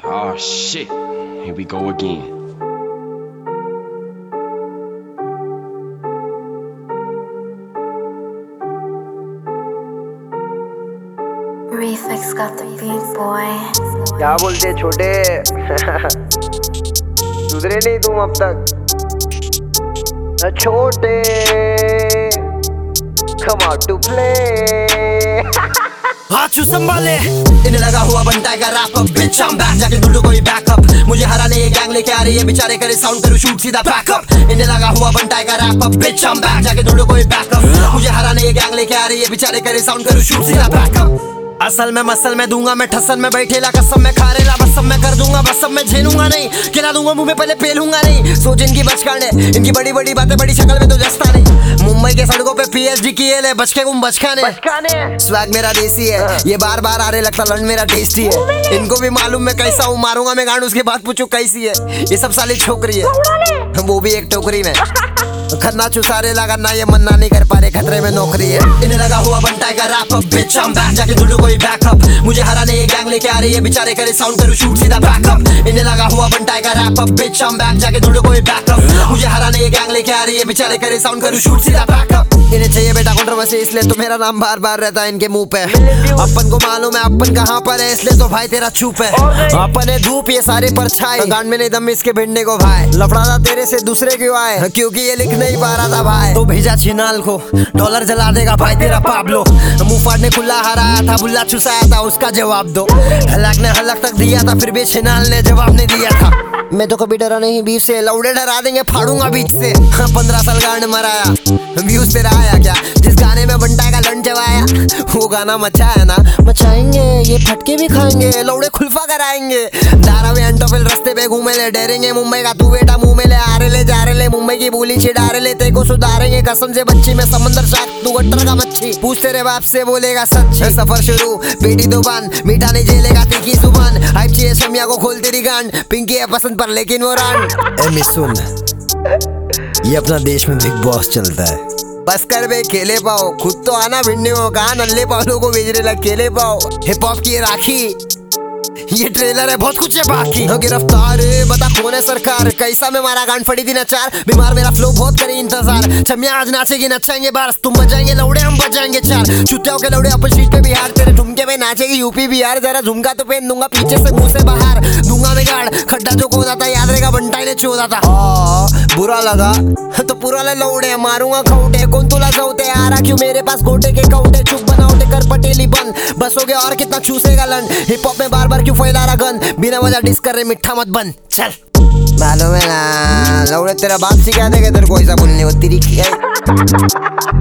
Oh shit, here we go again. Reflex got the beat, boy. क्या बोलते छोटे सुधरे नहीं तुम अब तक छोटे come out to play Hathu संभाले इन्हें लगा हुआ बनता का wrap up bitch I'm back जाके ढूंढो कोई बैकअप मुझे हराने ये गैंग लेके आ रही है बेचारे करे साउंड करो शूट सीधा बैकअप इन्हें लगा हुआ बनता का wrap up bitch I'm back जाके ढूंढो कोई बैकअप मुझे हराने ये गैंग लेके आ रही है बेचारे करे साउंड करो शूट सीधा बैकअप असल में मसल में दूंगा मैं ठसन में बैठेला कसम में खारेला बस सब मैं कर दूंगा बस सब मैं झेलूंगा नहीं खिला दूंगा मुंह में पहले पेलूंगा नहीं सोच इनकी बचकाने इनकी बड़ी बड़ी बातें बड़ी शक्ल में तो जस्ता नहीं मुंबई के सड़कों पे पीएचडी किए ले बचके गुम बचकाने स्वैग मेरा देसी है ये बार बार आ रहे लगता लंड मेरा टेस्टी है इनको भी मालूम मैं कैसा हूँ मारूंगा मैं गांड उसके बाद पूछो कैसी है ये सब साली छोकरी है वो भी एक टोकरी में खन्ना चुसारे लगा ना ये मन्ना नहीं कर पा रहे खतरे में नौकरी है इन्हें लगा हुआ बनता है wrap up bitch I'm back जाके ढूंढो कोई बैकअप मुझे हराने ये गैंग लेके आ रही है बेचारे करे साउंड करो शूट सीधा बैकअप इन्हें लगा हुआ बनता है wrap up bitch I'm back जाके ढूंढो कोई बैकअप मुझे हराने ये गैंग लेके आ रही है बेचारे करे साउंड करो शूट सीधा बैकअप इन्हें चाहिए बेटा कंट्रोवर्सी इसलिए तो मेरा नाम बार बार रहता है इनके मुंह पे अपन को मालूम है अपन कहाँ पर है इसलिए तो भाई तेरा चुप है अपन है धूप ये सारे परछाई गांड में नहीं दम इसके भिड़ने को भाई लफड़ा तेरे से दूसरे क्यों आए क्योंकि ये लिख नहीं पा रहा था भाई तो भेजा चिनाल को डॉलर जला देगा भाई तेरा पाब्लो मुंह फाड़ने खुला हराया था बुल्ला चुसाया था उसका जवाब दो हलक ने हलक तक दिया था फिर भी चिनाल ने जवाब नहीं दिया था मैं तो कभी डरा नहीं बीफ से लौड़े डरा देंगे फाड़ूंगा बीच से 15 साल गांड मराया व्यूज तेरा आया क्या जिस गाने में बंटा का लंड जवाया वो गाना मचाया ना मचाएंगे ये फटके भी खाएंगे लौड़े खुलफा कराएंगे दारा में अंटोफिल रास्ते पे घूमे ले डरेंगे मुंबई का तू बेटा मुंह में ले आ रहे ले जा रहे ले मुंबई की बोली छिड़ा रहे ले तेको सुधारेंगे कसम से बच्ची में समंदर शाक तू गट्टर का मच्छी पूछ तेरे बाप से बोलेगा सच सफर शुरू बेटी दो बंद मीठा नहीं झेलेगा तीखी जुबान हाइप चाहिए शमिया को खोल तेरी गांड पिंकी है पसंद पर लेकिन वो रान सुन ये अपना देश में बिग बॉस चलता है बस कर बे खेले पाओ खुद तो आना भिड़ने हो कहा नल्ले पालों को भेज रहे खेले पाओ हिप हॉप की राखी ये ट्रेलर है बहुत कुछ है बाकी गिरफ्तार बता कौन है सरकार कैसा में मारा गांड फड़ी थी नचार बीमार मेरा फ्लो बहुत करे इंतजार छमिया आज नाचेगी नचाएंगे बारस तुम बजाएंगे लौड़े हम बजाएंगे चार चुतियाओं के लौड़े अपन सीट पे बिहार तेरे ठुमके में नाचेगी यूपी बिहार जरा झुमका तो पहन दूंगा पीछे से मुंह से बाहर दूंगा मैं गाड़ खड्डा जो खोदा था याद रहेगा बंटाई ने चोदा था बुरा लगा तो पूरा ले लौड़े मारूंगा खौटे कौन तुला सौते आ रहा क्यों मेरे पास गोटे के कौटे चुप बनाओटे कर पटेली बंद बस हो गया और कितना चूसेगा लन हिप हॉप में बार बार क्यों फैला रहा गन बिना वजह डिस कर रहे मिठा मत बन चल मालूम है ना लौड़े तेरा बाप सिखा देगा तेरे को ऐसा बोलने वो तेरी